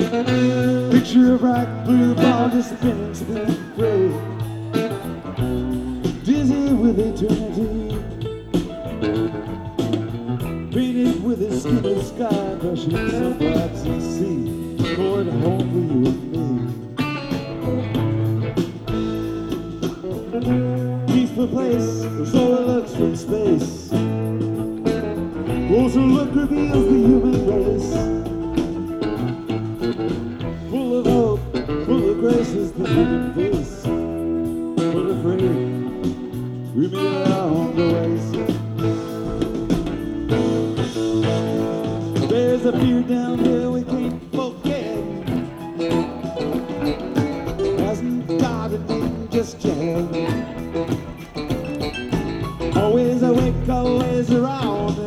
Picture a bright blue ball just spinning, spinning free, dizzy with eternity, painted with a skinny sky, brushing some clouds and sea, toward home for you and me. Peaceful place, so it looks from space. Closer look reveals the human race. Full of hope, full of grace is the human face. But afraid, we made our own ways. There's a fear down there we can't forget. Hasn't got a name just yet. Always awake, always around.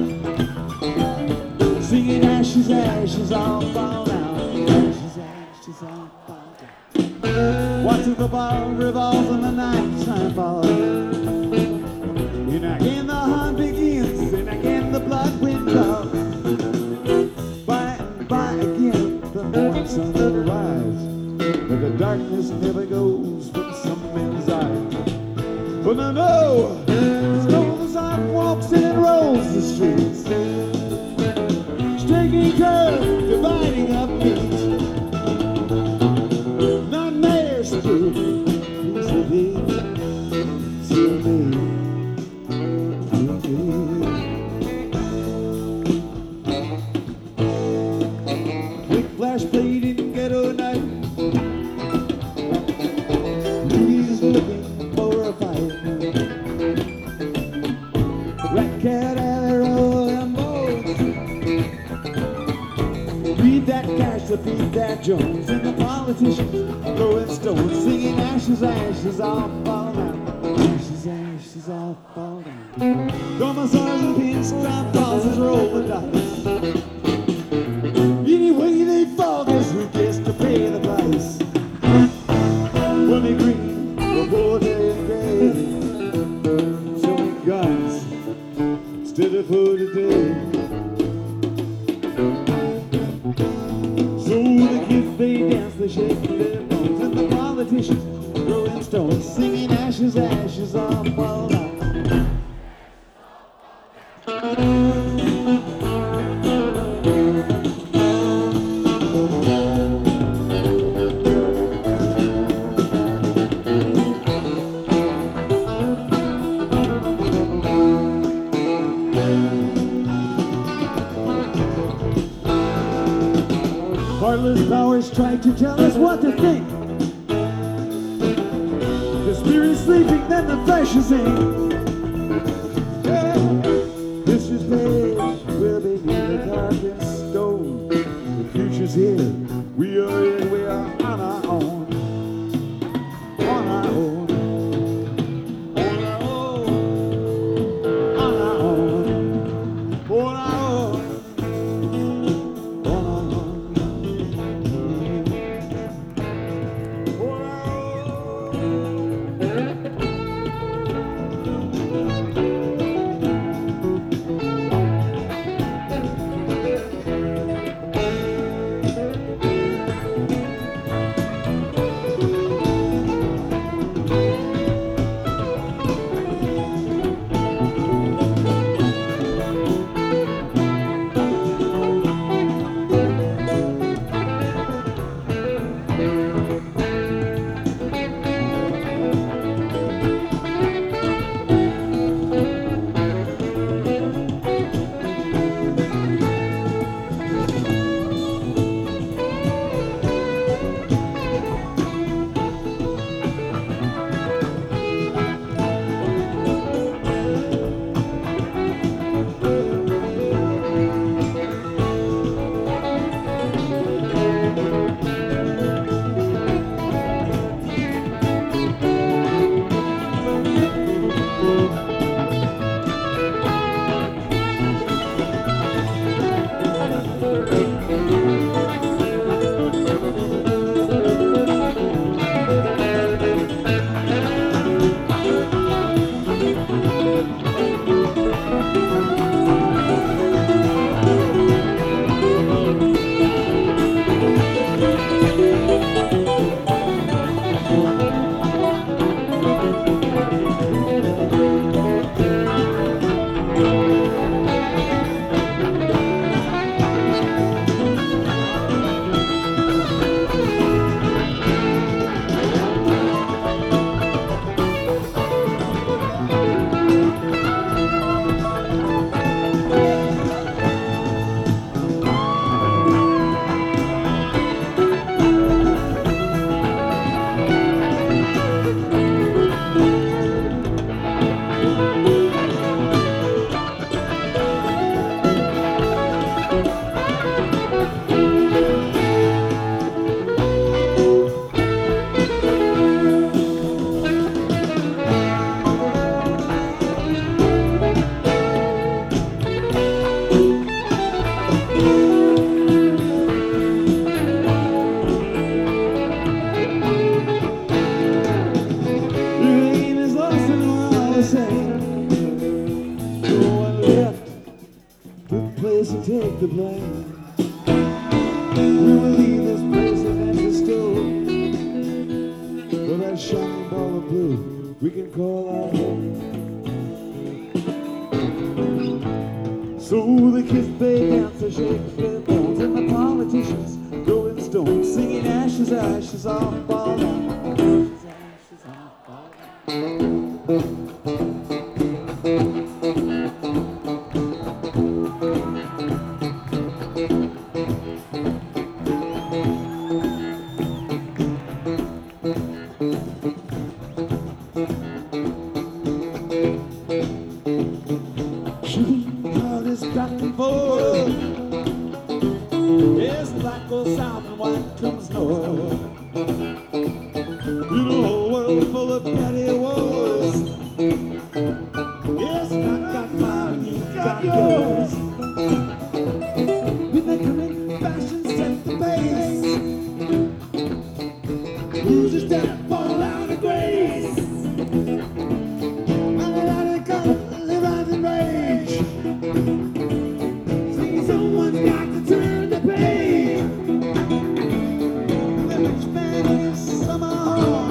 Singing ashes, ashes, all fall down. Ashes, ashes, all fall down. Watching the ball revolve and the night time falls. And again the hunt begins, and again the blood winds out. By and by again the morning sun will rise, but the darkness never goes from some men's eyes. But I know it's cold as I walks and rolls the streets, striking curve, dividing up feet. Nightmares through piece of it to me. Quick flash played in ghetto night. He's looking for a fight. Rat cat arrow and bones. Read that cash to feed that Jones, and the politicians throwing stones, singing ashes, ashes, all fall down. Ashes, ashes, all fall down. Domiciles and pins, crime bosses roll the dice. Anyway they fall, guess who gets to pay the price? When they green, the board and gray, so many guns, steady for today. So the kids they dance, they shake their bones, and the politicians throwing stones, singing ashes, ashes, all fall down. Heartless powers try to tell us what to think. The spirit's sleeping, then the flesh is in. Yeah. History's page will be neither carved in stone. The future's here. We are in, we are on our own. On our own. On our own. On our own. On our own. take the blame. We will leave this place eventually still, with that shining ball of blue we can call our home. So the kids they dance, they shake their bones, and the politicians go in stone, singing ashes, ashes, all fall down. Ashes, ashes, all fall down. Back and forth. Yes, black goes south and white comes north. In a whole world full of petty wars. Yes, I got mine, you got yours. When they come in, fashion set the pace. Lose your step, fall out of grace. And let it go, live out in rage. Someone's got to turn the page. The rich man is somehow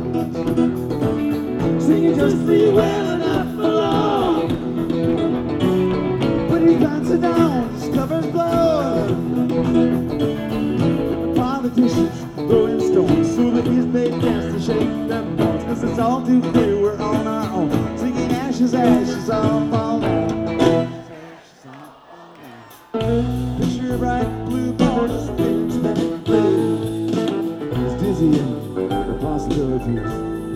singing just for you well enough for long. But he pants it down, discovers blood. The politicians throwing stones, so the kids they dance to shake their bones. 'Cause it's all too clear we're on our own, singing ashes, ashes, all fall down. Picture a bright blue ball just spins that blue. It's dizzying the possibilities.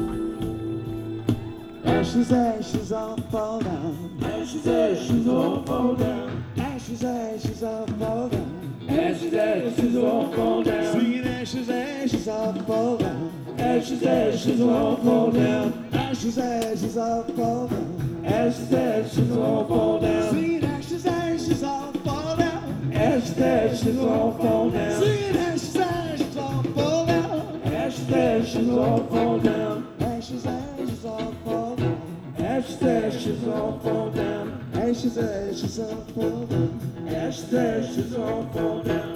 Ashes, ashes, all fall down. Ashes, ashes, all fall down. Ashes, ashes, all fall down. Ashes, ashes, all fall down. Singing ashes, ashes, all fall down. Ashes, ashes, all fall down. Ashes, ashes, all fall down. Ashes, ashes, all fall down. Singing ashes, ashes, all fall down. Ashes, ashes, all fall down. Singing ashes, ashes, all fall down. Ashes, ashes, all fall down. Ashes, ashes, all fall down. Ashes, ashes, all fall down. Ashes, ashes, all fall down. Ashes, ashes, all fall down.